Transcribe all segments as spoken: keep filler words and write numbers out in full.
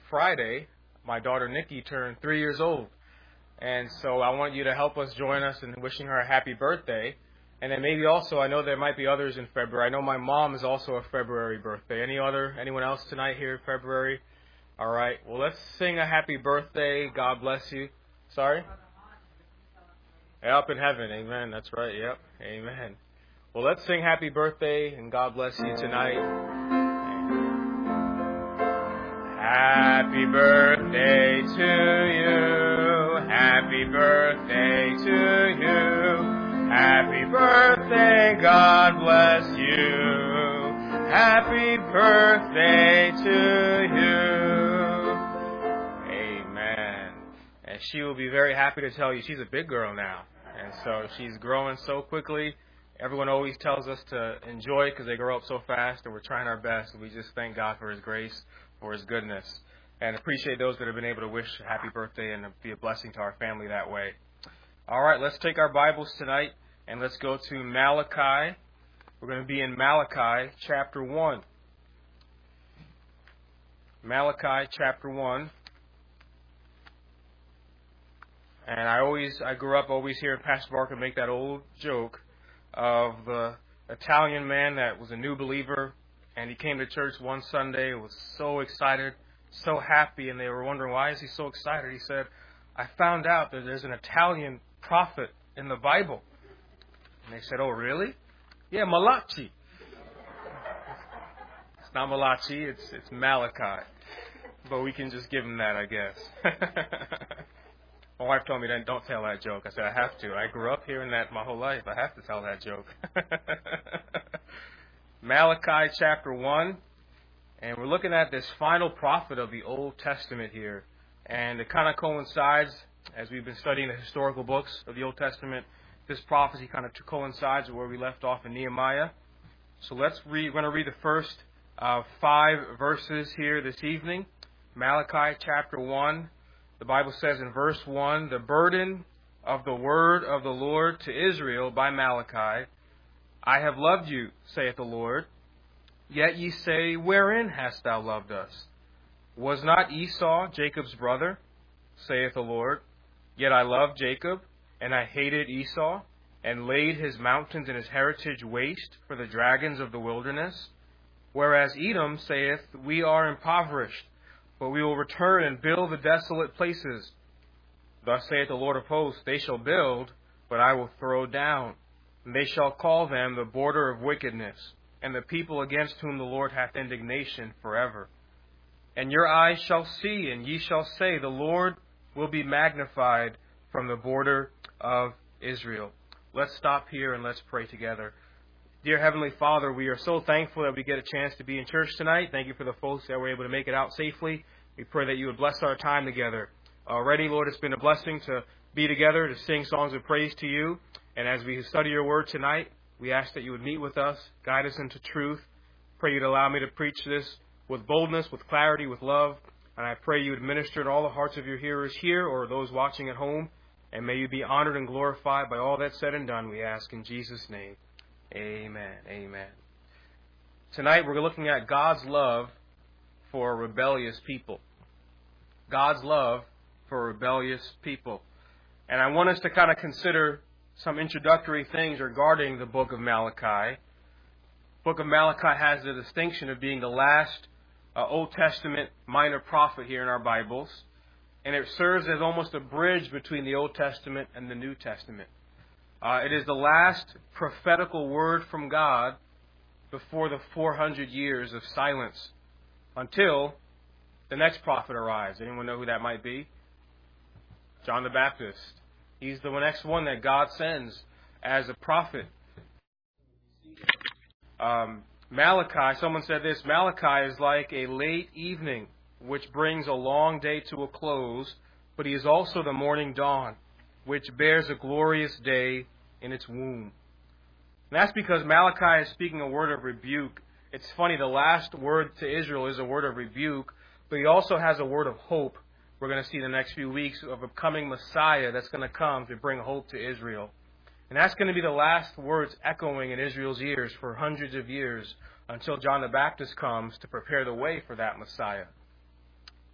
Friday, my daughter Nikki turned three years old. And so I want you to help us join us in wishing her a happy birthday. And then maybe also, I know there might be others in February. I know my mom is also a February birthday. Any other, anyone else tonight here in February? All right. Well, let's sing a happy birthday. God bless you. Sorry? Up in heaven. Amen. That's right. Yep. Amen. Well, let's sing happy birthday and God bless you tonight. Happy birthday to you. Happy birthday to you. Happy birthday. God bless you. Happy birthday to you. Amen. And she will be very happy to tell you she's a big girl now. And so she's growing so quickly. Everyone always tells us to enjoy it because they grow up so fast, and we're trying our best. And we just thank God for His grace, for His goodness, and appreciate those that have been able to wish a happy birthday and be a blessing to our family that way. All right, let's take our Bibles tonight, and let's go to Malachi. We're going to be in Malachi chapter one. Malachi chapter one. And I always, I grew up always hearing Pastor Barker make that old joke of the Italian man that was a new believer, and he came to church one Sunday and was so excited, so happy, and they were wondering, why is he so excited? He said, I found out that there's an Italian prophet in the Bible. And they said, oh, really? Yeah, Malachi. It's not Malachi, it's, it's Malachi. But we can just give him that, I guess. My wife told me, that don't tell that joke. I said, I have to. I grew up hearing that my whole life. I have to tell that joke. Malachi chapter one. And we're looking at this final prophet of the Old Testament here. And it kind of coincides, as we've been studying the historical books of the Old Testament, this prophecy kind of coincides with where we left off in Nehemiah. So let's read. We're going to read the first uh, five verses here this evening. Malachi chapter one. The Bible says in verse one, the burden of the word of the Lord to Israel by Malachi. I have loved you, saith the Lord. Yet ye say, wherein hast thou loved us? Was not Esau Jacob's brother, saith the Lord? Yet I loved Jacob, and I hated Esau, and laid his mountains and his heritage waste for the dragons of the wilderness. Whereas Edom saith, we are impoverished, but we will return and build the desolate places. Thus saith the Lord of hosts, they shall build, but I will throw down. And they shall call them the border of wickedness, and the people against whom the Lord hath indignation forever. And your eyes shall see, and ye shall say, the Lord will be magnified from the border of Israel. Let's stop here and let's pray together. Dear Heavenly Father, we are so thankful that we get a chance to be in church tonight. Thank you for the folks that were able to make it out safely. We pray that you would bless our time together. Already, Lord, it's been a blessing to be together, to sing songs of praise to you. And as we study your word tonight, we ask that you would meet with us, guide us into truth. Pray you'd allow me to preach this with boldness, with clarity, with love. And I pray you would minister to all the hearts of your hearers here or those watching at home. And may you be honored and glorified by all that's said and done, we ask in Jesus' name. Amen. Amen. Tonight we're looking at God's love for rebellious people. God's love for rebellious people. And I want us to kind of consider some introductory things regarding the book of Malachi. The book of Malachi has the distinction of being the last uh, Old Testament minor prophet here in our Bibles. And it serves as almost a bridge between the Old Testament and the New Testament. Uh, it is the last prophetical word from God before the four hundred years of silence until the next prophet arrives. Anyone know who that might be? John the Baptist. He's the next one that God sends as a prophet. Um, Malachi, someone said this, Malachi is like a late evening which brings a long day to a close, but he is also the morning dawn, which bears a glorious day in its womb. And that's because Malachi is speaking a word of rebuke. It's funny, the last word to Israel is a word of rebuke, but he also has a word of hope. We're going to see in the next few weeks of a coming Messiah that's going to come to bring hope to Israel. And that's going to be the last words echoing in Israel's ears for hundreds of years until John the Baptist comes to prepare the way for that Messiah.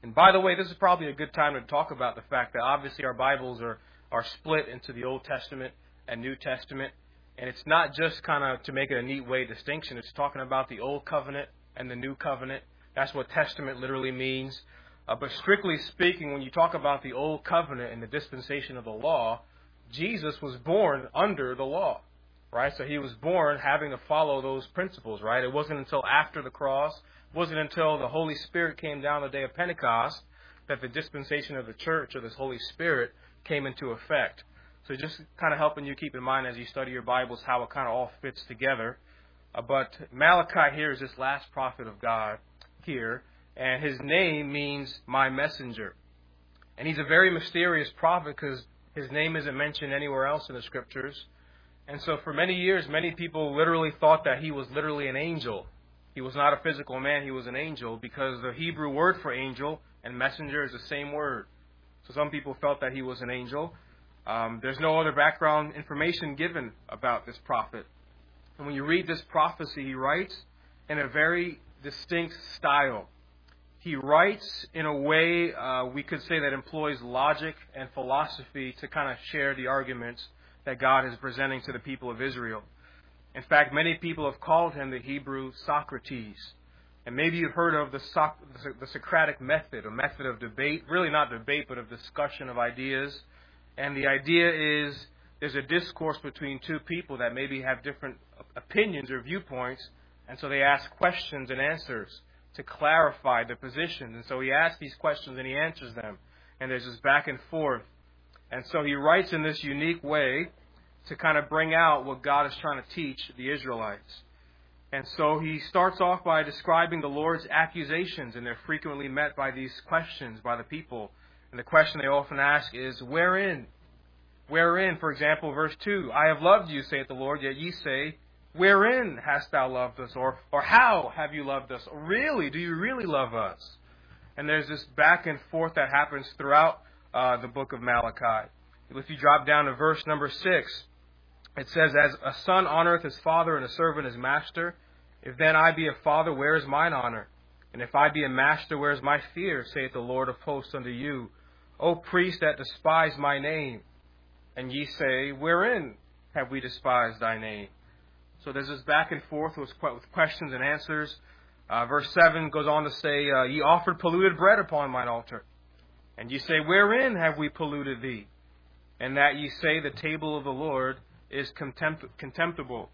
And by the way, this is probably a good time to talk about the fact that obviously our Bibles are, are split into the Old Testament and New Testament. And it's not just kind of to make it a neat way distinction. It's talking about the Old Covenant and the New Covenant. That's what testament literally means. Uh, but strictly speaking, when you talk about the Old Covenant and the dispensation of the law, Jesus was born under the law, right? So he was born having to follow those principles, right? It wasn't until after the cross, it wasn't until the Holy Spirit came down the day of Pentecost that the dispensation of the church or this Holy Spirit came into effect. So just kind of helping you keep in mind as you study your Bibles how it kind of all fits together. Uh, but Malachi here is this last prophet of God here, and his name means my messenger. And he's a very mysterious prophet because his name isn't mentioned anywhere else in the Scriptures. And so for many years, many people literally thought that he was literally an angel. He was not a physical man, he was an angel, because the Hebrew word for angel and messenger is the same word. So some people felt that he was an angel. Um, there's no other background information given about this prophet. And when you read this prophecy, he writes in a very distinct style. He writes in a way uh, we could say that employs logic and philosophy to kind of share the arguments that God is presenting to the people of Israel. In fact, many people have called him the Hebrew Socrates. And maybe you've heard of the, Soc- the Socratic method, a method of debate, really not debate, but of discussion of ideas. And the idea is there's a discourse between two people that maybe have different opinions or viewpoints, and so they ask questions and answers to clarify the positions. And so he asks these questions and he answers them. And there's this back and forth. And so he writes in this unique way to kind of bring out what God is trying to teach the Israelites. And so he starts off by describing the Lord's accusations, and they're frequently met by these questions by the people. And the question they often ask is, wherein? Wherein, for example, verse two, I have loved you, saith the Lord, yet ye say, wherein hast thou loved us? Or, or how have you loved us? Really? Do you really love us? And there's this back and forth that happens throughout uh, the book of Malachi. If you drop down to verse number six, it says, as a son honoreth his father and a servant his master, if then I be a father, where is mine honor? And if I be a master, where is my fear? Saith the Lord of hosts unto you. O priests that despise my name. And ye say, wherein have we despised thy name? So there's this back and forth with questions and answers. Uh, verse seven goes on to say, uh, ye offered polluted bread upon mine altar. And ye say, wherein have we polluted thee? And that ye say, the table of the Lord is contempt- contemptible.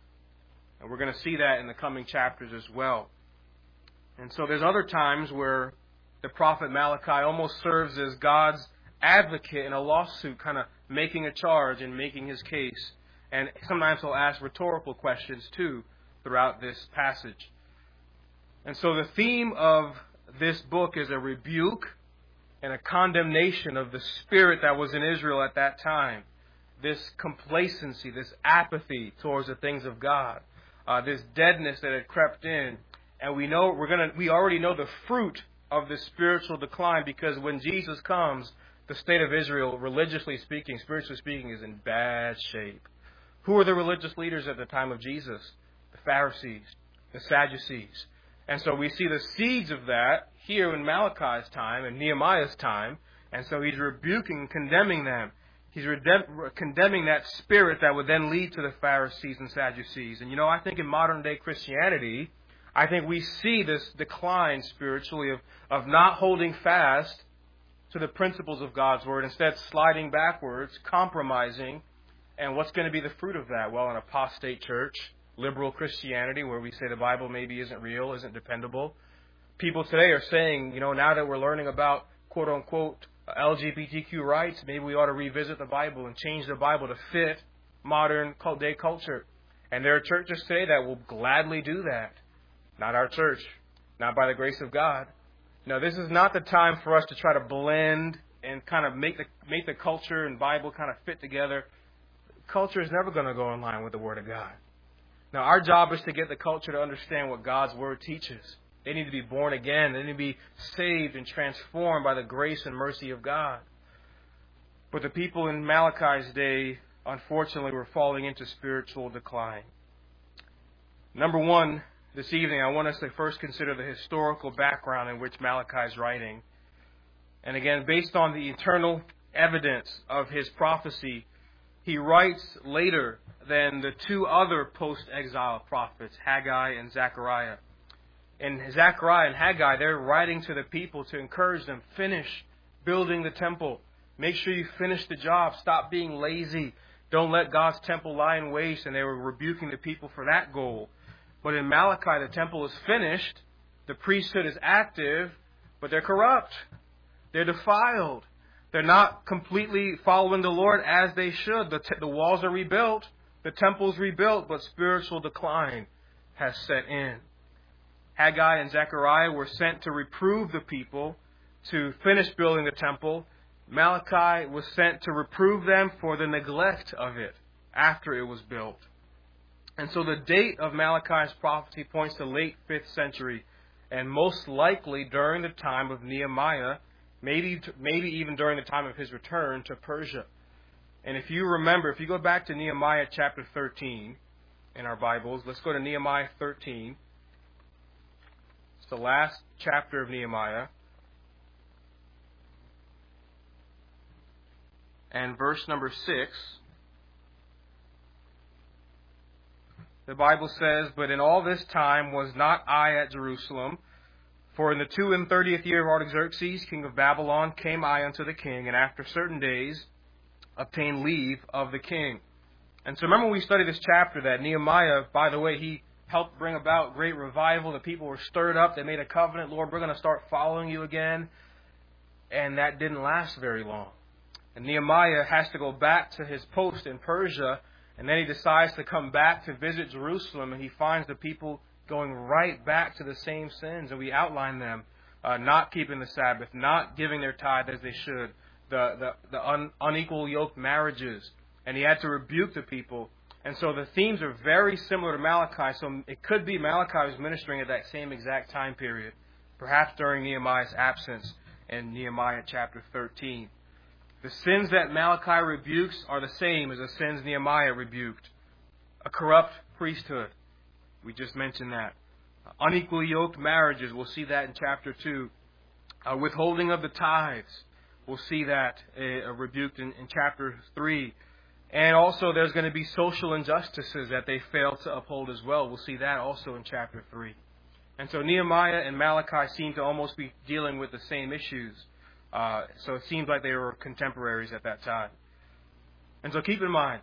And we're going to see that in the coming chapters as well. And so there's other times where the prophet Malachi almost serves as God's advocate in a lawsuit, kind of making a charge and making his case. And sometimes he'll ask rhetorical questions too throughout this passage. And so the theme of this book is a rebuke and a condemnation of the spirit that was in Israel at that time. This complacency, this apathy towards the things of God, uh, this deadness that had crept in. And we know we're gonna we already know the fruit of this spiritual decline, because when Jesus comes, the state of Israel, religiously speaking, spiritually speaking, is in bad shape. Who were the religious leaders at the time of Jesus? The Pharisees, the Sadducees. And so we see the seeds of that here in Malachi's time and Nehemiah's time. And so he's rebuking and condemning them. He's redem- condemning that spirit that would then lead to the Pharisees and Sadducees. And you know, I think in modern day Christianity, I think we see this decline spiritually of, of not holding fast to the principles of God's Word, instead sliding backwards, compromising. And what's going to be the fruit of that? Well, an apostate church, liberal Christianity, where we say the Bible maybe isn't real, isn't dependable. People today are saying, you know, now that we're learning about, quote unquote, L G B T Q rights, maybe we ought to revisit the Bible and change the Bible to fit modern day culture. And there are churches today that will gladly do that. Not our church. Not by the grace of God. No, this is not the time for us to try to blend and kind of make the make the culture and Bible kind of fit together. Culture is never going to go in line with the Word of God. Now, our job is to get the culture to understand what God's Word teaches. They need to be born again. They need to be saved and transformed by the grace and mercy of God. But the people in Malachi's day, unfortunately, were falling into spiritual decline. Number one, this evening, I want us to first consider the historical background in which Malachi is writing. And again, based on the eternal evidence of his prophecy, he writes later than the two other post-exile prophets, Haggai and Zechariah. In Zechariah and Haggai, they're writing to the people to encourage them, finish building the temple. Make sure you finish the job. Stop being lazy. Don't let God's temple lie in waste. And they were rebuking the people for that goal. But in Malachi, the temple is finished. The priesthood is active, but they're corrupt. They're defiled. They're not completely following the Lord as they should. The, te- the walls are rebuilt. The temple's rebuilt, but spiritual decline has set in. Haggai and Zechariah were sent to reprove the people to finish building the temple. Malachi was sent to reprove them for the neglect of it after it was built. And so the date of Malachi's prophecy points to late fifth century, and most likely during the time of Nehemiah, maybe maybe even during the time of his return to Persia. And if you remember, if you go back to Nehemiah chapter thirteen in our Bibles, let's go to Nehemiah thirteen. It's the last chapter of Nehemiah. And verse number six, the Bible says, "But in all this time was not I at Jerusalem, for in the two and thirtieth year of Artaxerxes, king of Babylon, came I unto the king, and after certain days obtained leave of the king." And so remember when we studied this chapter that Nehemiah, by the way, he helped bring about great revival. The people were stirred up. They made a covenant. Lord, we're going to start following you again. And that didn't last very long. And Nehemiah has to go back to his post in Persia, and then he decides to come back to visit Jerusalem, and he finds the people going right back to the same sins, and we outline them, uh, not keeping the Sabbath, not giving their tithe as they should, the, the, the un, unequal yoked marriages, and he had to rebuke the people. And so the themes are very similar to Malachi, so it could be Malachi was ministering at that same exact time period, perhaps during Nehemiah's absence in Nehemiah chapter thirteen. The sins that Malachi rebukes are the same as the sins Nehemiah rebuked. A corrupt priesthood. We just mentioned that. Unequally yoked marriages. We'll see that in chapter two. Uh, withholding of the tithes. We'll see that uh, rebuked in, in chapter three. And also there's going to be social injustices that they fail to uphold as well. We'll see that also in chapter three. And so Nehemiah and Malachi seem to almost be dealing with the same issues. Uh, so it seems like they were contemporaries at that time. And so keep in mind,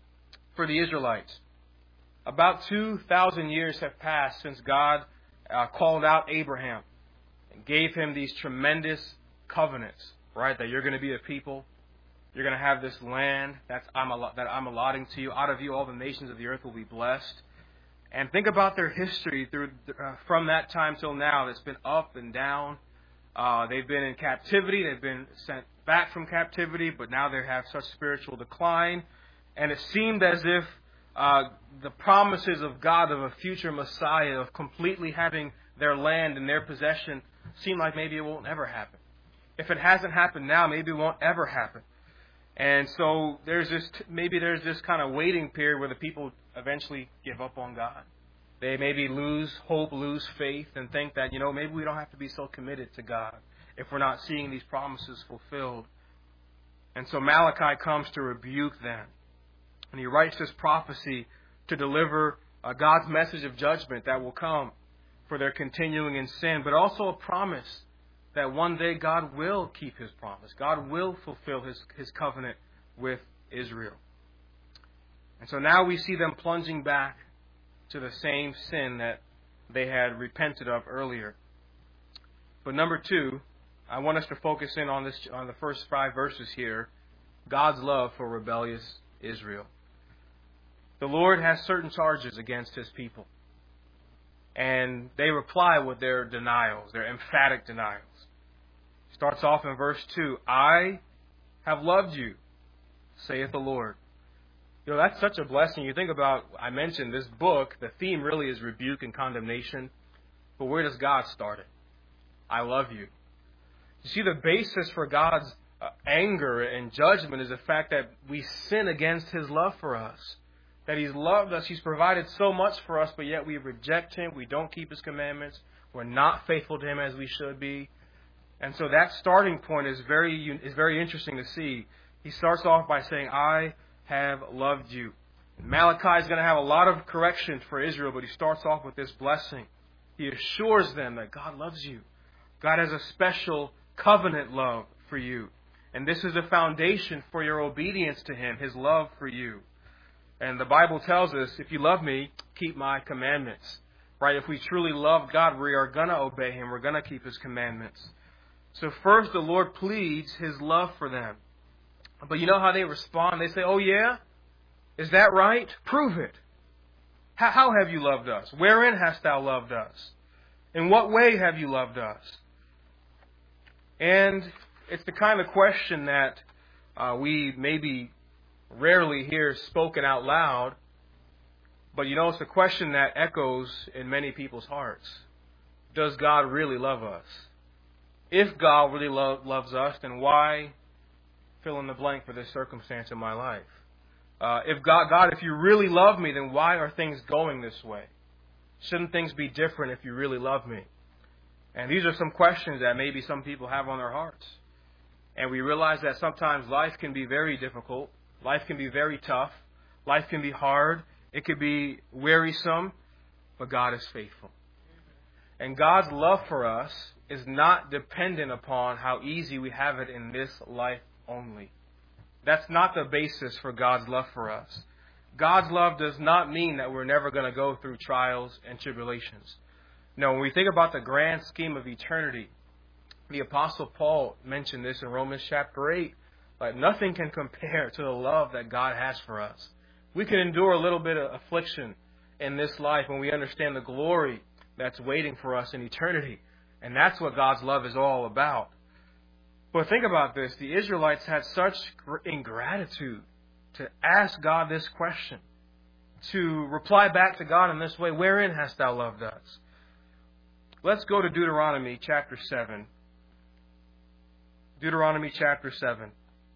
for the Israelites, about two thousand years have passed since God uh, called out Abraham and gave him these tremendous covenants, right? That you're going to be a people. You're going to have this land that's I'm al- that I'm allotting to you. Out of you, all the nations of the earth will be blessed. And think about their history through uh, from that time till now. It's been up and down. Uh, they've been in captivity. They've been sent back from captivity, but now they have such spiritual decline. And it seemed as if uh, the promises of God of a future Messiah, of completely having their land in their possession, seem like maybe it won't ever happen. If it hasn't happened now, maybe it won't ever happen. And so there's this, maybe there's this kind of waiting period where the people eventually give up on God. They maybe lose hope, lose faith, and think that, you know, maybe we don't have to be so committed to God if we're not seeing these promises fulfilled. And so Malachi comes to rebuke them. And he writes this prophecy to deliver uh, God's message of judgment that will come for their continuing in sin, but also a promise that one day God will keep his promise. God will fulfill his, his covenant with Israel. And so now we see them plunging back to the same sin that they had repented of earlier. But number two, I want us to focus in on this on the first five verses here, God's love for rebellious Israel. The Lord has certain charges against his people. And they reply with their denials, their emphatic denials. Starts off in verse two, "I have loved you, saith the Lord." You know, that's such a blessing. You think about, I mentioned this book, the theme really is rebuke and condemnation. But where does God start it? I love you. You see, the basis for God's uh, anger and judgment is the fact that we sin against his love for us. That he's loved us, he's provided so much for us, but yet we reject him, we don't keep his commandments, we're not faithful to him as we should be. And so that starting point is very is very interesting to see. He starts off by saying, I have loved you. Malachi is going to have a lot of corrections for Israel, but he starts off with this blessing. He assures them that God loves you. God has a special covenant love for you. And this is the foundation for your obedience to Him, His love for you. And the Bible tells us, if you love me, keep my commandments. Right? If we truly love God, we are going to obey Him. We're going to keep His commandments. So first, the Lord pleads His love for them. But you know how they respond? They say, oh yeah? Is that right? Prove it. How, how have you loved us? Wherein hast thou loved us? In what way have you loved us? And it's the kind of question that uh, we maybe rarely hear spoken out loud. But you know, it's a question that echoes in many people's hearts. Does God really love us? If God really lo- loves us, then why fill in the blank for this circumstance in my life? Uh, if God, God, if you really love me, then why are things going this way? Shouldn't things be different if you really love me? And these are some questions that maybe some people have on their hearts. And we realize that sometimes life can be very difficult. Life can be very tough. Life can be hard. It could be wearisome. But God is faithful. And God's love for us is not dependent upon how easy we have it in this life only. That's not the basis for God's love for us. God's love does not mean that we're never going to go through trials and tribulations. No, when we think about the grand scheme of eternity, the Apostle Paul mentioned this in Romans chapter eight. Like nothing can compare to the love that God has for us. We can endure a little bit of affliction in this life when we understand the glory that's waiting for us in eternity. And that's what God's love is all about. But think about this. The Israelites had such ingratitude to ask God this question, to reply back to God in this way, wherein hast thou loved us? Let's go to Deuteronomy chapter seven. Deuteronomy chapter seven.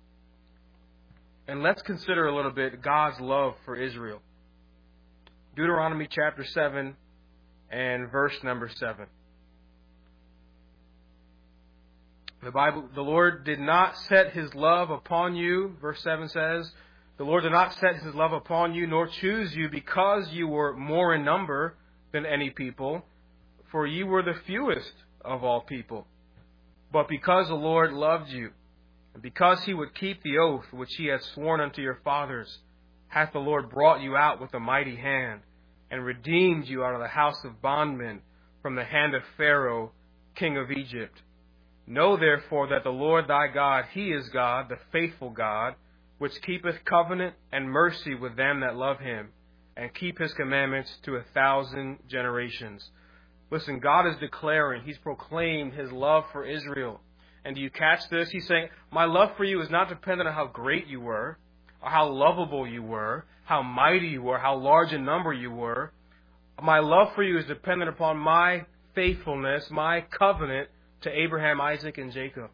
And let's consider a little bit God's love for Israel. Deuteronomy chapter seven and verse number seven. The Bible, the Lord did not set His love upon you, verse seven says, the Lord did not set His love upon you, nor choose you, because you were more in number than any people, for ye were the fewest of all people. But because the Lord loved you, and because He would keep the oath which He had sworn unto your fathers, hath the Lord brought you out with a mighty hand, and redeemed you out of the house of bondmen, from the hand of Pharaoh, king of Egypt. Know therefore that the Lord thy God, He is God, the faithful God, which keepeth covenant and mercy with them that love Him, and keep His commandments to a thousand generations. Listen, God is declaring, He's proclaimed His love for Israel. And do you catch this? He's saying, my love for you is not dependent on how great you were, or how lovable you were, how mighty you were, how large in number you were. My love for you is dependent upon my faithfulness, my covenant to Abraham, Isaac, and Jacob.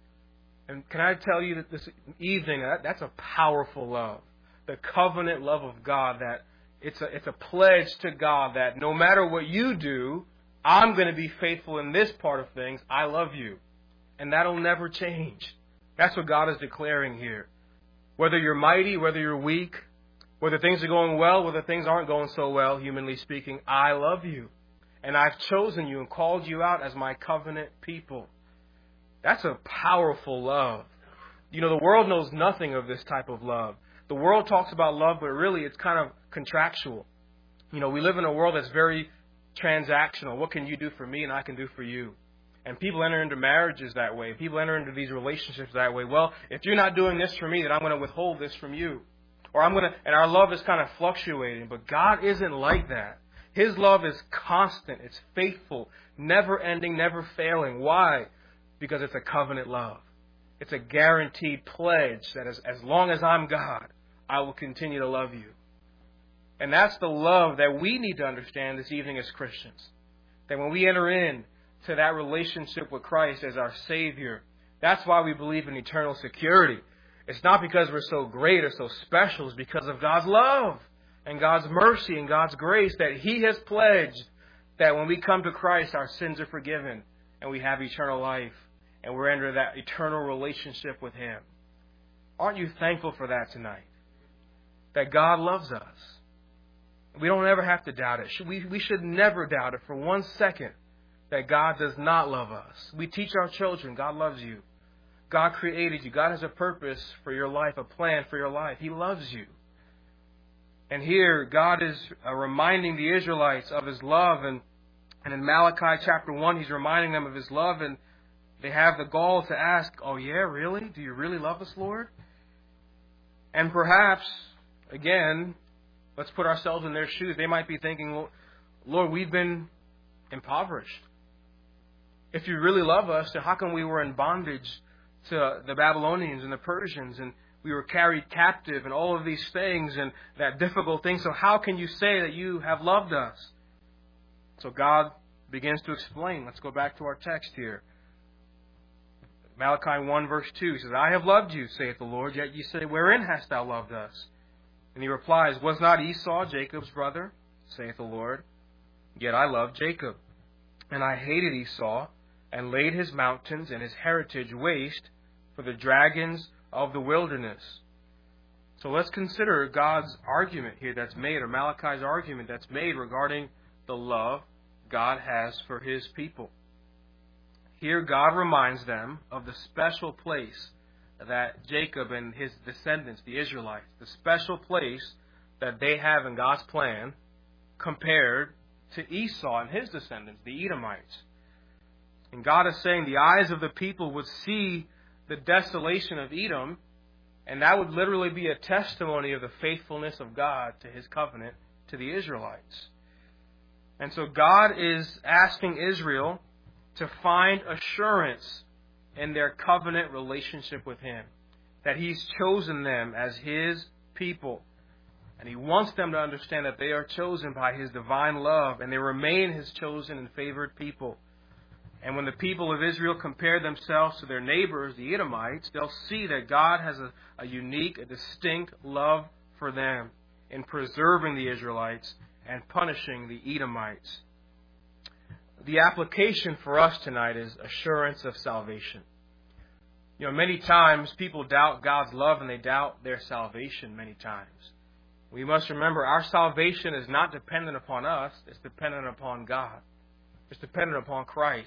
And can I tell you that this evening, that, that's a powerful love. The covenant love of God, that it's a, it's a pledge to God that no matter what you do, I'm going to be faithful in this part of things. I love you. And that'll never change. That's what God is declaring here. Whether you're mighty, whether you're weak, whether things are going well, whether things aren't going so well, humanly speaking, I love you. And I've chosen you and called you out as my covenant people. That's a powerful love. You know, the world knows nothing of this type of love. The world talks about love, but really it's kind of contractual. You know, we live in a world that's very transactional. What can you do for me and I can do for you? And people enter into marriages that way. People enter into these relationships that way. Well, if you're not doing this for me, then I'm going to withhold this from you. Or I'm going to, and our love is kind of fluctuating. But God isn't like that. His love is constant. It's faithful, never ending, never failing. Why? Because it's a covenant love. It's a guaranteed pledge that as, as long as I'm God, I will continue to love you. And that's the love that we need to understand this evening as Christians. That when we enter in to that relationship with Christ as our Savior, that's why we believe in eternal security. It's not because we're so great or so special. It's because of God's love and God's mercy and God's grace that He has pledged that when we come to Christ, our sins are forgiven and we have eternal life. and we're under that eternal relationship with Him. Aren't you thankful for that tonight? That God loves us. We don't ever have to doubt it. We, we should never doubt it for one second that God does not love us. We teach our children, God loves you. God created you. God has a purpose for your life, a plan for your life. He loves you. And here, God is uh, reminding the Israelites of His love. And, and in Malachi chapter one, He's reminding them of His love. And they have the gall to ask, oh yeah, really? Do you really love us, Lord? And perhaps, again, let's put ourselves in their shoes. They might be thinking, well, Lord, we've been impoverished. If you really love us, then how come we were in bondage to the Babylonians and the Persians, and we were carried captive and all of these things and that difficult thing? So how can you say that you have loved us? So God begins to explain. Let's go back to our text here. Malachi one verse two says, I have loved you, saith the Lord, yet ye say, wherein hast thou loved us? And He replies, was not Esau Jacob's brother, saith the Lord? Yet I loved Jacob, and I hated Esau, and laid his mountains and his heritage waste for the dragons of the wilderness. So let's consider God's argument here that's made, or Malachi's argument that's made regarding the love God has for His people. Here God reminds them of the special place that Jacob and his descendants, the Israelites, the special place that they have in God's plan compared to Esau and his descendants, the Edomites. And God is saying the eyes of the people would see the desolation of Edom, and that would literally be a testimony of the faithfulness of God to His covenant to the Israelites. And so God is asking Israel to find assurance in their covenant relationship with Him, that He's chosen them as His people. And He wants them to understand that they are chosen by His divine love, and they remain His chosen and favored people. And when the people of Israel compare themselves to their neighbors, the Edomites, they'll see that God has a, a unique, a distinct love for them in preserving the Israelites and punishing the Edomites. The application for us tonight is assurance of salvation. You know, many times people doubt God's love and they doubt their salvation many times. We must remember our salvation is not dependent upon us. It's dependent upon God. It's dependent upon Christ.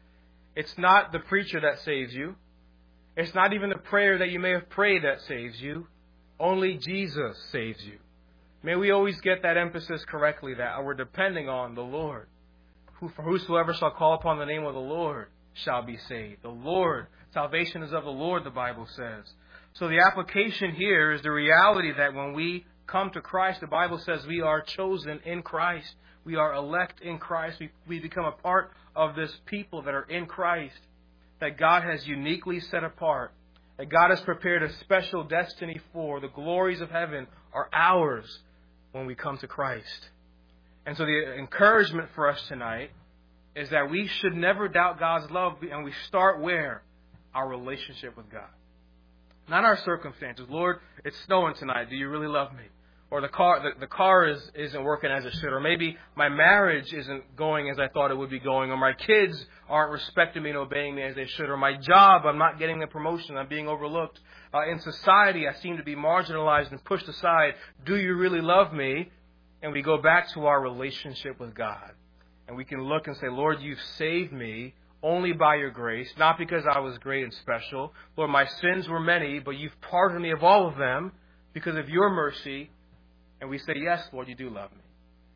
It's not the preacher that saves you. It's not even the prayer that you may have prayed that saves you. Only Jesus saves you. May we always get that emphasis correctly, that we're depending on the Lord. Who, for whosoever shall call upon the name of the Lord shall be saved. The Lord, salvation is of the Lord, the Bible says. So the application here is the reality that when we come to Christ, the Bible says we are chosen in Christ. We are elect in Christ. We, we become a part of this people that are in Christ, that God has uniquely set apart, that God has prepared a special destiny for. The glories of heaven are ours when we come to Christ. And so the encouragement for us tonight is that we should never doubt God's love, and we start where? Our relationship with God. Not our circumstances. Lord, it's snowing tonight. Do you really love me? Or the car the, the car is, isn't working as it should. Or maybe my marriage isn't going as I thought it would be going. Or my kids aren't respecting me and obeying me as they should. Or my job, I'm not getting the promotion. I'm being overlooked. Uh, in society, I seem to be marginalized and pushed aside. Do you really love me? And we go back to our relationship with God. And we can look and say, Lord, you've saved me only by your grace, not because I was great and special. Lord, my sins were many, but you've pardoned me of all of them because of your mercy. And we say, yes, Lord, you do love me.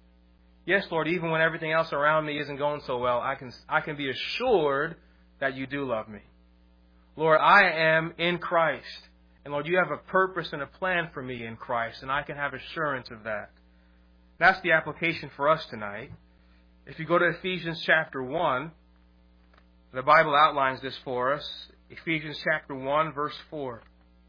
Yes, Lord, even when everything else around me isn't going so well, I can I can be assured that you do love me. Lord, I am in Christ. And Lord, you have a purpose and a plan for me in Christ, and I can have assurance of that. That's the application for us tonight. If you go to Ephesians chapter one, the Bible outlines this for us. Ephesians chapter one, verse four.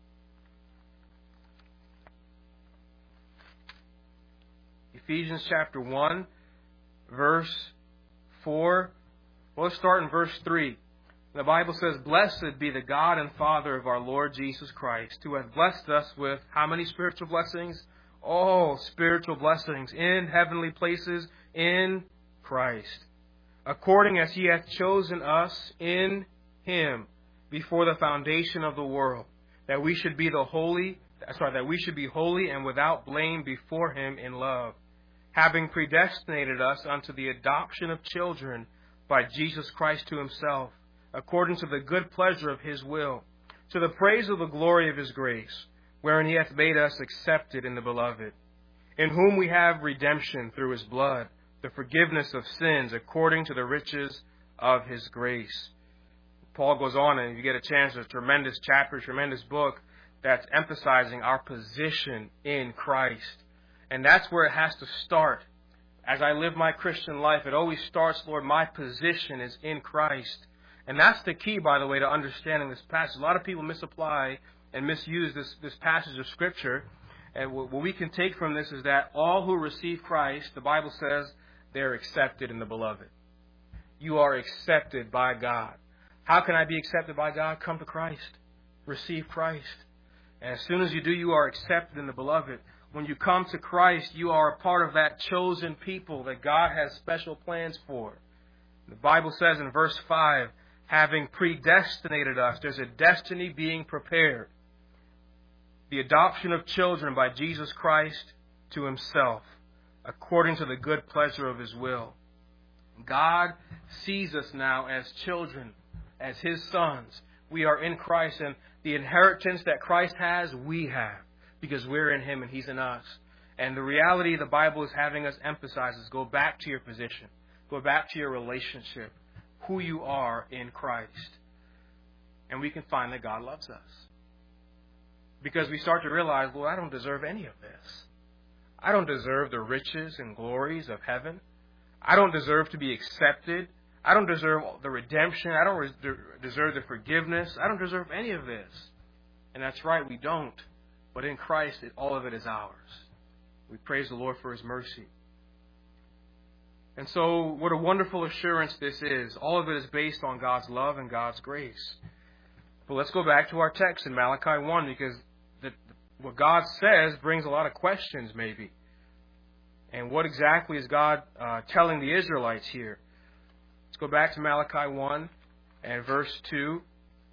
Ephesians chapter one, verse four. Well, let's start in verse three. The Bible says, blessed be the God and Father of our Lord Jesus Christ, who hath blessed us with how many spiritual blessings? All spiritual blessings in heavenly places in Christ, according as he hath chosen us in him before the foundation of the world, that we should be the holy, sorry, that we should be holy and without blame before him in love, having predestinated us unto the adoption of children by Jesus Christ to himself, according to the good pleasure of his will, to the praise of the glory of his grace, wherein he hath made us accepted in the beloved, in whom we have redemption through his blood, the forgiveness of sins according to the riches of his grace. Paul goes on, and if you get a chance, a tremendous chapter, tremendous book that's emphasizing our position in Christ. And that's where it has to start. As I live my Christian life, it always starts, Lord, my position is in Christ. And that's the key, by the way, to understanding this passage. A lot of people misapply and misuse this, this passage of Scripture. And what we can take from this is that all who receive Christ, the Bible says, they're accepted in the beloved. You are accepted by God. How can I be accepted by God? Come to Christ. Receive Christ. And as soon as you do, you are accepted in the beloved. When you come to Christ, you are a part of that chosen people that God has special plans for. The Bible says in verse five, having predestinated us, there's a destiny being prepared. The adoption of children by Jesus Christ to himself, according to the good pleasure of his will. God sees us now as children, as his sons. We are in Christ, and the inheritance that Christ has, we have, because we're in him and he's in us. And the reality the Bible is having us emphasize is go back to your position. Go back to your relationship, who you are in Christ. And we can find that God loves us. Because we start to realize, well, I don't deserve any of this. I don't deserve the riches and glories of heaven. I don't deserve to be accepted. I don't deserve the redemption. I don't res- deserve the forgiveness. I don't deserve any of this. And that's right, we don't. But in Christ, it, all of it is ours. We praise the Lord for his mercy. And so, what a wonderful assurance this is. All of it is based on God's love and God's grace. But let's go back to our text in Malachi one, because the, what God says brings a lot of questions, maybe. And what exactly is God uh, telling the Israelites here? Let's go back to Malachi one and verse two.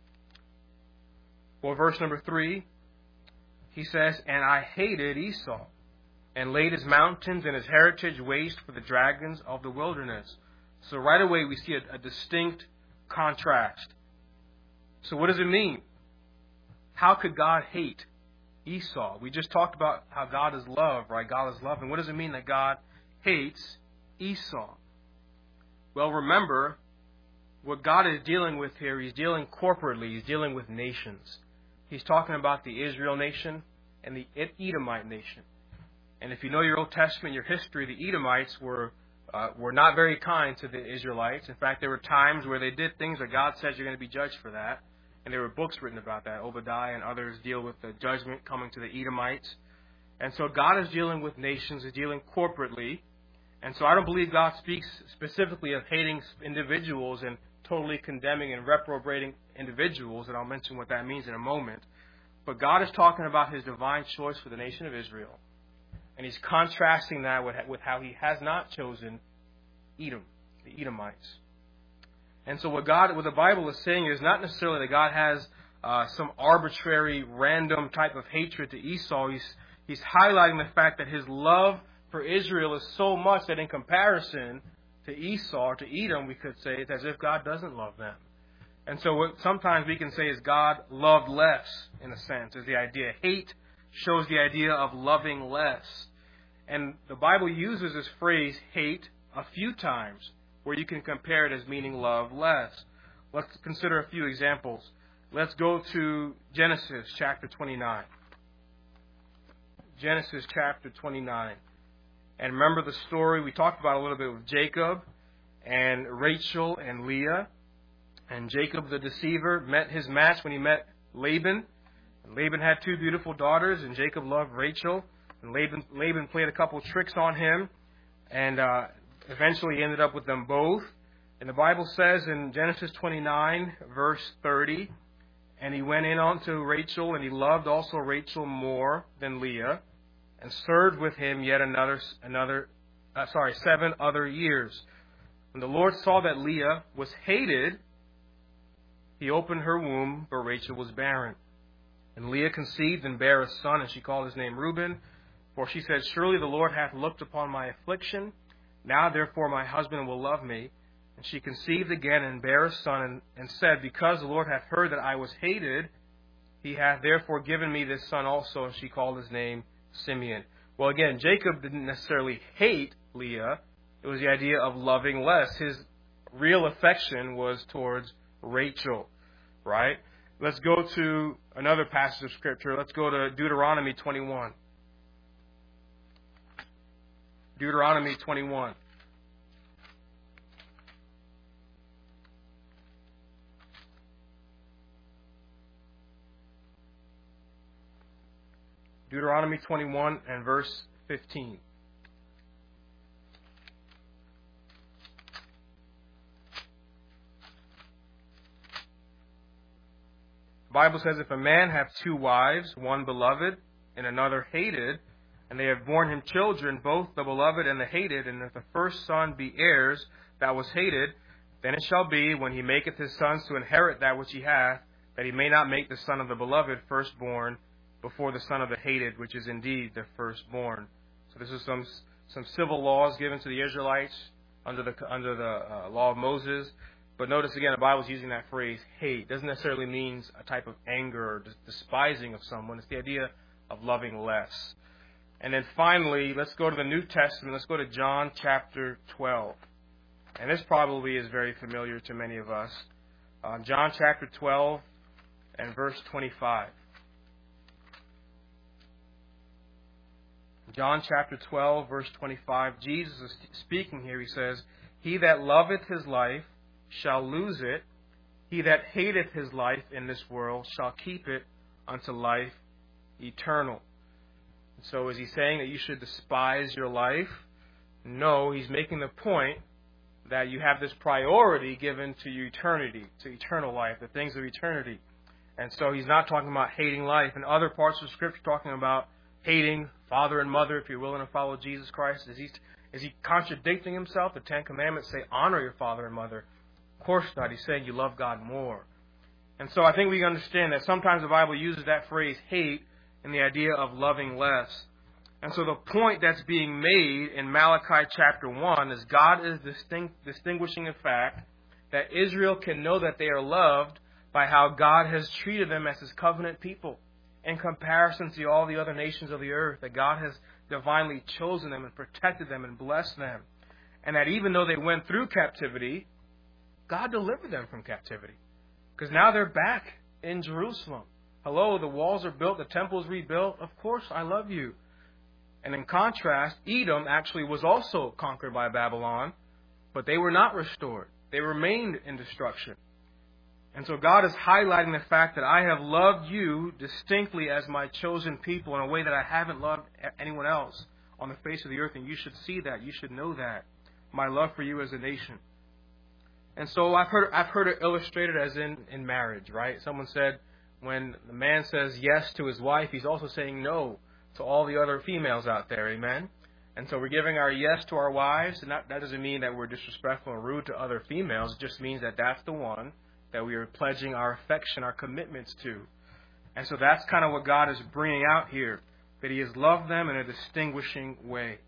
Well, verse number three, he says, and I hated Esau, and laid his mountains and his heritage waste for the dragons of the wilderness. So right away we see a, a distinct contrast. So what does it mean? How could God hate Esau? We just talked about how God is love, right? God is love. And what does it mean that God hates Esau? Well, remember, what God is dealing with here, he's dealing corporately. He's dealing with nations. He's talking about the Israel nation and the Edomite nation. And if you know your Old Testament, your history, the Edomites were uh, were not very kind to the Israelites. In fact, there were times where they did things that God says you're going to be judged for that. And there were books written about that. Obadiah and others deal with the judgment coming to the Edomites. And so God is dealing with nations, is dealing corporately. And so I don't believe God speaks specifically of hating individuals and totally condemning and reprobating individuals, and I'll mention what that means in a moment. But God is talking about his divine choice for the nation of Israel. And he's contrasting that with, with how he has not chosen Edom, the Edomites. And so what God, what the Bible is saying is not necessarily that God has uh, some arbitrary, random type of hatred to Esau. He's, he's highlighting the fact that his love for Israel is so much that in comparison to Esau, or to Edom, we could say it's as if God doesn't love them. And so what sometimes we can say is God loved less, in a sense, is the idea. Hate shows the idea of loving less. And the Bible uses this phrase, hate, a few times, where you can compare it as meaning love less. Let's consider a few examples. Let's go to Genesis chapter twenty-nine. Genesis chapter twenty-nine. And remember the story we talked about a little bit with Jacob and Rachel and Leah. And Jacob the deceiver met his match when he met Laban. And Laban had two beautiful daughters, and Jacob loved Rachel. And Laban, Laban played a couple tricks on him, and uh, eventually ended up with them both. And the Bible says in Genesis twenty-nine, verse thirty, and he went in unto Rachel, and he loved also Rachel more than Leah, and served with him yet another, another, uh, sorry, seven other years. And the Lord saw that Leah was hated he opened her womb, but Rachel was barren. And Leah conceived and bare a son, and she called his name Reuben. For she said, Surely the Lord hath looked upon my affliction. Now therefore my husband will love me. And she conceived again and bare a son, and, and said, Because the Lord hath heard that I was hated, he hath therefore given me this son also. And she called his name Simeon. Well, again, Jacob didn't necessarily hate Leah. It was the idea of loving less. His real affection was towards Rachel, right? Let's go to another passage of Scripture. Let's go to Deuteronomy twenty-one. Deuteronomy twenty-one. Deuteronomy twenty-one and verse fifteen. The Bible says, If a man have two wives, one beloved and another hated, and they have borne him children, both the beloved and the hated, and if the first son be heirs that was hated, then it shall be, when he maketh his sons to inherit that which he hath, that he may not make the son of the beloved firstborn before the son of the hated, which is indeed the firstborn. So this is some some civil laws given to the Israelites under the under the uh, law of Moses. But notice again, the Bible is using that phrase, hate. It doesn't necessarily mean a type of anger or despising of someone. It's the idea of loving less. And then finally, let's go to the New Testament. Let's go to John chapter twelve. And this probably is very familiar to many of us. Uh, John chapter twelve and verse twenty-five. John chapter twelve, verse twenty-five. Jesus is speaking here. He says, He that loveth his life shall lose it. He that hateth his life in this world shall keep it unto life eternal. So is he saying that you should despise your life? No, he's making the point that you have this priority given to your eternity, to eternal life, the things of eternity. And so he's not talking about hating life. In other parts of Scripture, talking about hating father and mother if you're willing to follow Jesus Christ. Is he, is he contradicting himself? The Ten Commandments say, honor your father and mother. Of course not. He's saying you love God more. And so I think we understand that sometimes the Bible uses that phrase, hate, in the idea of loving less. And so the point that's being made in Malachi chapter one is God is distinct, distinguishing the fact that Israel can know that they are loved by how God has treated them as His covenant people in comparison to all the other nations of the earth, that God has divinely chosen them and protected them and blessed them. And that even though they went through captivity, God delivered them from captivity. Because now they're back in Jerusalem. Hello, the walls are built, the temple is rebuilt. Of course, I love you. And in contrast, Edom actually was also conquered by Babylon, but they were not restored. They remained in destruction. And so God is highlighting the fact that I have loved you distinctly as my chosen people in a way that I haven't loved anyone else on the face of the earth. And you should see that. You should know that. My love for you as a nation. And so I've heard I've heard it illustrated as in, in marriage, right? Someone said when the man says yes to his wife, he's also saying no to all the other females out there. Amen? And so we're giving our yes to our wives. And that, that doesn't mean that we're disrespectful or rude to other females. It just means that that's the one that we are pledging our affection, our commitments to. And so that's kind of what God is bringing out here, that He has loved them in a distinguishing way.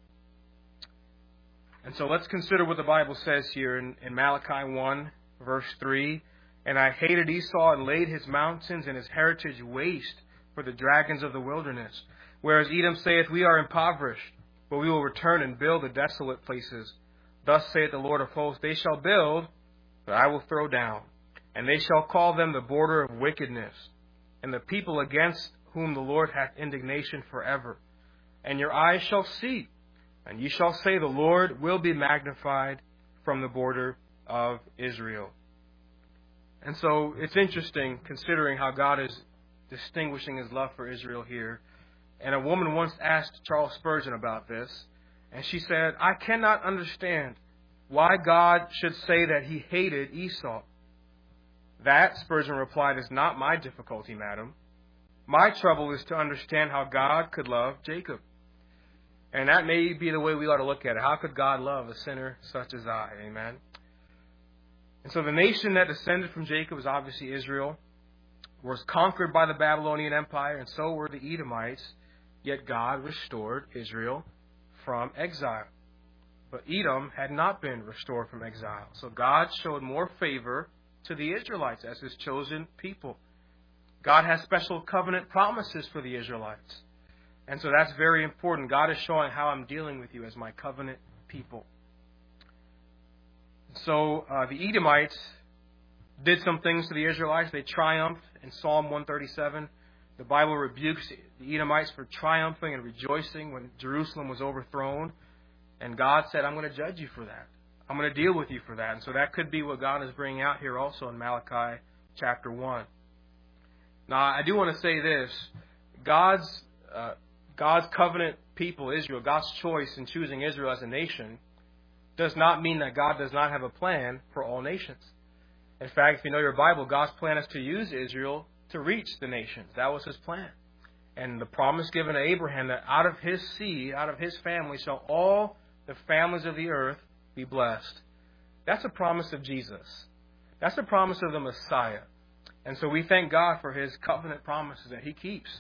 And so let's consider what the Bible says here in, in Malachi one, verse three. And I hated Esau and laid his mountains and his heritage waste for the dragons of the wilderness. Whereas Edom saith, we are impoverished, but we will return and build the desolate places. Thus saith the Lord of hosts, they shall build, but I will throw down. And they shall call them the border of wickedness, and the people against whom the Lord hath indignation forever. And your eyes shall see, and ye shall say, the Lord will be magnified from the border of Israel. And so it's interesting considering how God is distinguishing His love for Israel here. And a woman once asked Charles Spurgeon about this, and she said, I cannot understand why God should say that He hated Esau. That, Spurgeon replied, is not my difficulty, madam. My trouble is to understand how God could love Jacob. And that may be the way we ought to look at it. How could God love a sinner such as I? Amen. And so the nation that descended from Jacob is obviously Israel, was conquered by the Babylonian Empire, and so were the Edomites, yet God restored Israel from exile. But Edom had not been restored from exile. So God showed more favor to the Israelites as His chosen people. God has special covenant promises for the Israelites. And so that's very important. God is showing how I'm dealing with you as my covenant people. So uh, the Edomites did some things to the Israelites. They triumphed in Psalm one thirty-seven. The Bible rebukes the Edomites for triumphing and rejoicing when Jerusalem was overthrown. And God said, I'm going to judge you for that. I'm going to deal with you for that. And so that could be what God is bringing out here also in Malachi chapter one. Now, I do want to say this. God's, uh, God's covenant people, Israel, God's choice in choosing Israel as a nation, does not mean that God does not have a plan for all nations. In fact, if you know your Bible, God's plan is to use Israel to reach the nations. That was His plan. And the promise given to Abraham that out of his seed, out of his family, shall all the families of the earth be blessed. That's a promise of Jesus. That's a promise of the Messiah. And so we thank God for His covenant promises that He keeps.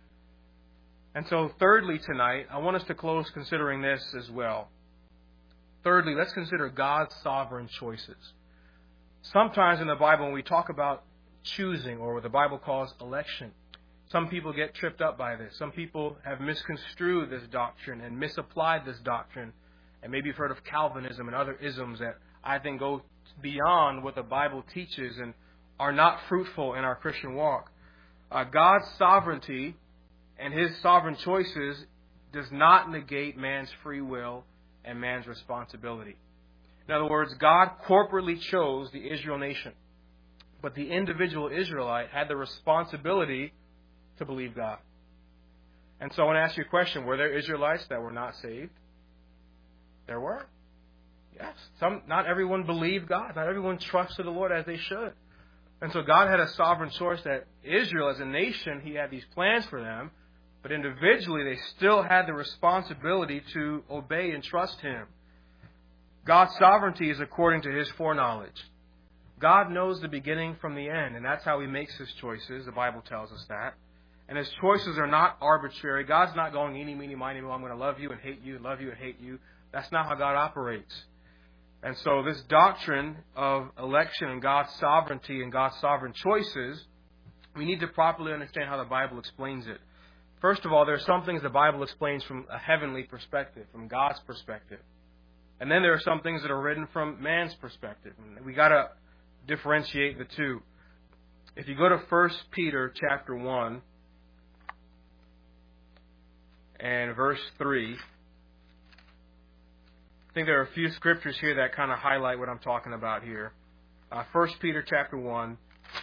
And so thirdly tonight, I want us to close considering this as well. Thirdly, let's consider God's sovereign choices. Sometimes in the Bible, when we talk about choosing, or what the Bible calls election, some people get tripped up by this. Some people have misconstrued this doctrine and misapplied this doctrine. And maybe you've heard of Calvinism and other isms that I think go beyond what the Bible teaches and are not fruitful in our Christian walk. Uh, God's sovereignty and His sovereign choices does not negate man's free will and man's responsibility. In other words, God corporately chose the Israel nation, but the individual Israelite had the responsibility to believe God. And so I want to ask you a question. Were there Israelites that were not saved? There were. Yes. Some, not everyone believed God. Not everyone trusted the Lord as they should. And so God had a sovereign choice that Israel as a nation, He had these plans for them, but individually they still had the responsibility to obey and trust Him. God's sovereignty is according to His foreknowledge. God knows the beginning from the end, and that's how He makes His choices. The Bible tells us that. And His choices are not arbitrary. God's not going, eeny, meeny, miny, mo, I'm going to love you and hate you, love you and hate you. That's not how God operates. And so this doctrine of election and God's sovereignty and God's sovereign choices, we need to properly understand how the Bible explains it. First of all, there are some things the Bible explains from a heavenly perspective, from God's perspective. And then there are some things that are written from man's perspective. We got to differentiate the two. If you go to First Peter chapter one and verse three, I think there are a few scriptures here that kind of highlight what I'm talking about here. Uh, First Peter chapter one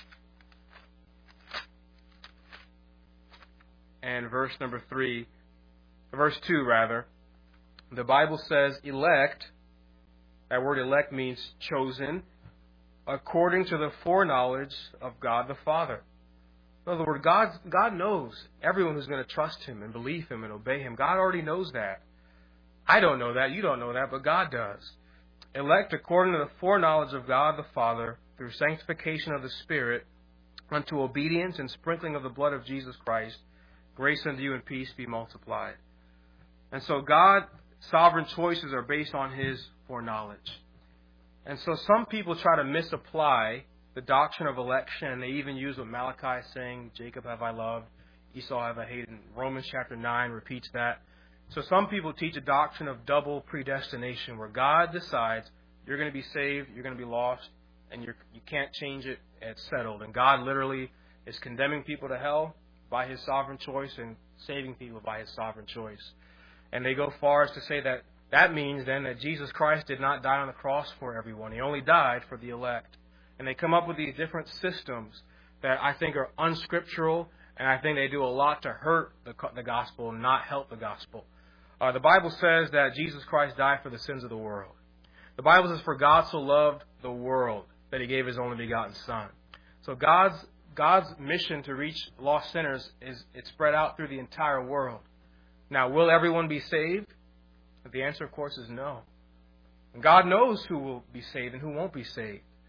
and verse number three, verse two rather. The Bible says elect, that word elect means chosen, according to the foreknowledge of God the Father. In other words, God, God knows everyone who's going to trust Him and believe Him and obey Him. God already knows that. I don't know that, you don't know that, but God does. Elect according to the foreknowledge of God the Father, through sanctification of the Spirit, unto obedience and sprinkling of the blood of Jesus Christ, grace unto you and peace be multiplied. And so God's sovereign choices are based on His foreknowledge. And so some people try to misapply the doctrine of election, and they even use what Malachi is saying, Jacob have I loved, Esau have I hated. And Romans chapter nine repeats that. So some people teach a doctrine of double predestination, where God decides you're going to be saved, you're going to be lost, and you're, you can't change it, it's settled. And God literally is condemning people to hell by His sovereign choice and saving people by His sovereign choice. And they go far as to say that that means then that Jesus Christ did not die on the cross for everyone. He only died for the elect. And they come up with these different systems that I think are unscriptural, and I think they do a lot to hurt the, the gospel and not help the gospel. Uh, the Bible says that Jesus Christ died for the sins of the world. The Bible says, for God so loved the world that He gave His only begotten Son. So God's God's mission to reach lost sinners is it's spread out through the entire world. Now, will everyone be saved? The answer, of course, is no. And God knows who will be saved and who won't be saved.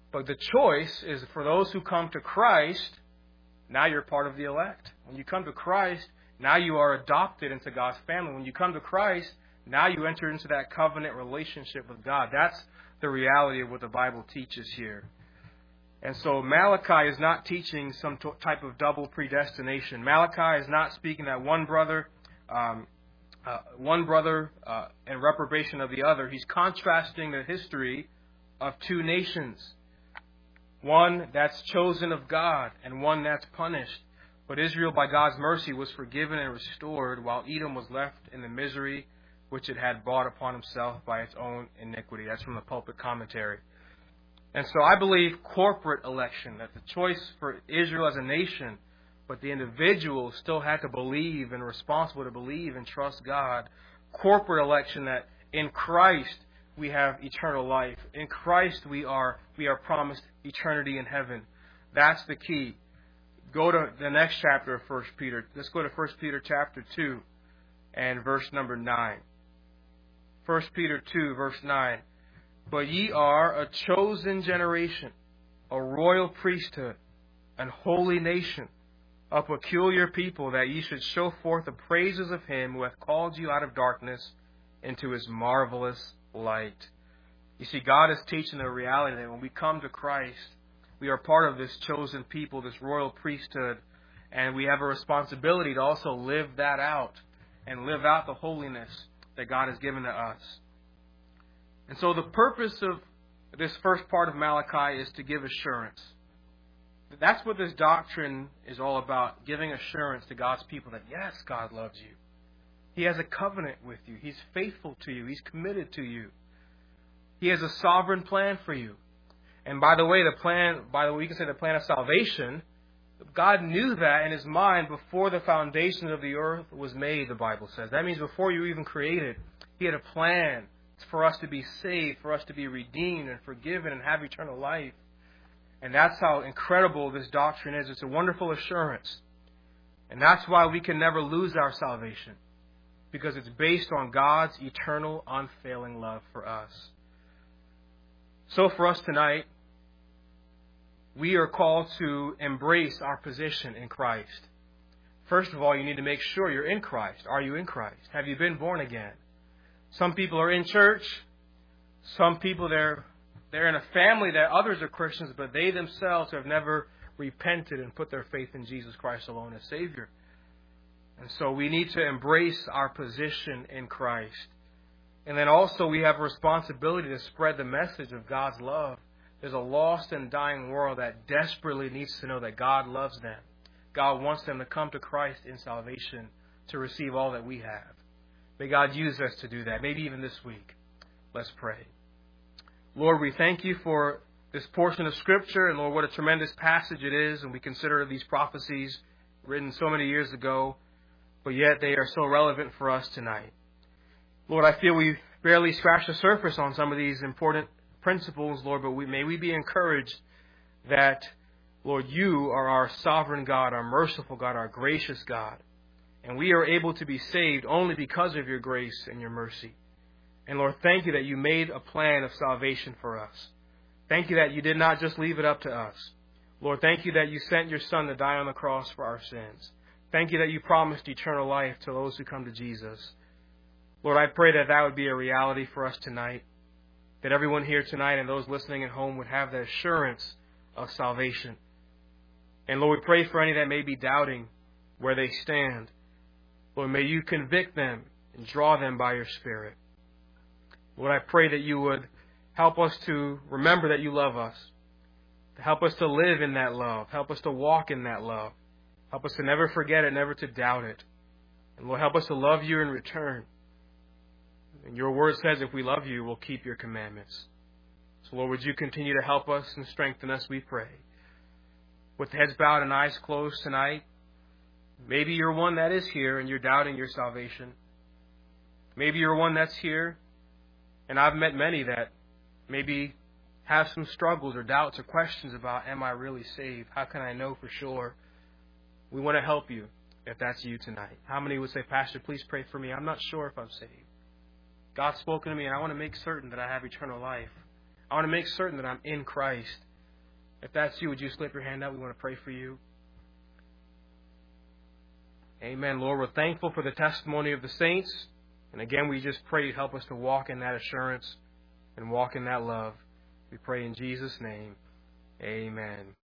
But the choice is for those who come to Christ, now you're part of the elect. When you come to Christ, now you are adopted into God's family. When you come to Christ, now you enter into that covenant relationship with God. That's the reality of what the Bible teaches here. And so Malachi is not teaching some t- type of double predestination. Malachi is not speaking that one brother, um, uh, one brother uh, and reprobation of the other. He's contrasting the history of two nations. One that's chosen of God and one that's punished. But Israel, by God's mercy, was forgiven and restored, while Edom was left in the misery which it had brought upon himself by its own iniquity. That's from the Pulpit Commentary. And so I believe corporate election, that the choice for Israel as a nation, but the individuals still had to believe and responsible to believe and trust God. Corporate election, that in Christ we have eternal life. In Christ we are we are promised eternity in heaven. That's the key. Go to the next chapter of First Peter. Let's go to First Peter chapter two and verse number nine. First Peter two, verse nine. But ye are a chosen generation, a royal priesthood, an holy nation, a peculiar people, that ye should show forth the praises of him who hath called you out of darkness into his marvelous light. You see, God is teaching the reality that when we come to Christ, we are part of this chosen people, this royal priesthood, and we have a responsibility to also live that out and live out the holiness that God has given to us. And so the purpose of this first part of Malachi is to give assurance. That's what this doctrine is all about, giving assurance to God's people that, yes, God loves you. He has a covenant with you. He's faithful to you. He's committed to you. He has a sovereign plan for you. And by the way, the plan, by the way, you can say the plan of salvation, God knew that in His mind before the foundation of the earth was made, the Bible says. That means before you were even created, He had a plan for us to be saved, for us to be redeemed and forgiven and have eternal life. And that's how incredible this doctrine is. It's a wonderful assurance. And that's why we can never lose our salvation, because it's based on God's eternal, unfailing love for us. So for us tonight, we are called to embrace our position in Christ. First of all, you need to make sure you're in Christ. Are you in Christ? Have you been born again? Some people are in church. Some people, they're, they're in a family that others are Christians, but they themselves have never repented and put their faith in Jesus Christ alone as Savior. And so we need to embrace our position in Christ. And then also we have a responsibility to spread the message of God's love. There's a lost and dying world that desperately needs to know that God loves them. God wants them to come to Christ in salvation to receive all that we have. May God use us to do that, maybe even this week. Let's pray. Lord, we thank you for this portion of Scripture, and Lord, what a tremendous passage it is, and we consider these prophecies written so many years ago, but yet they are so relevant for us tonight. Lord, I feel we barely scratched the surface on some of these important principles, Lord, but we, may we be encouraged that, Lord, you are our sovereign God, our merciful God, our gracious God. And we are able to be saved only because of your grace and your mercy. And Lord, thank you that you made a plan of salvation for us. Thank you that you did not just leave it up to us. Lord, thank you that you sent your Son to die on the cross for our sins. Thank you that you promised eternal life to those who come to Jesus. Lord, I pray that that would be a reality for us tonight, that everyone here tonight and those listening at home would have the assurance of salvation. And Lord, we pray for any that may be doubting where they stand. Lord, may you convict them and draw them by your Spirit. Lord, I pray that you would help us to remember that you love us, to help us to live in that love, help us to walk in that love, help us to never forget it, never to doubt it. And Lord, help us to love you in return. And your word says if we love you, we'll keep your commandments. So Lord, would you continue to help us and strengthen us, we pray. With heads bowed and eyes closed tonight, maybe you're one that is here and you're doubting your salvation. Maybe you're one that's here, and I've met many that maybe have some struggles or doubts or questions about, am I really saved? How can I know for sure? We want to help you if that's you tonight. How many would say, Pastor, please pray for me? I'm not sure if I'm saved. God's spoken to me, and I want to make certain that I have eternal life. I want to make certain that I'm in Christ. If that's you, would you slip your hand out? We want to pray for you. Amen. Lord, we're thankful for the testimony of the saints. And again, we just pray you help us to walk in that assurance and walk in that love. We pray in Jesus' name. Amen.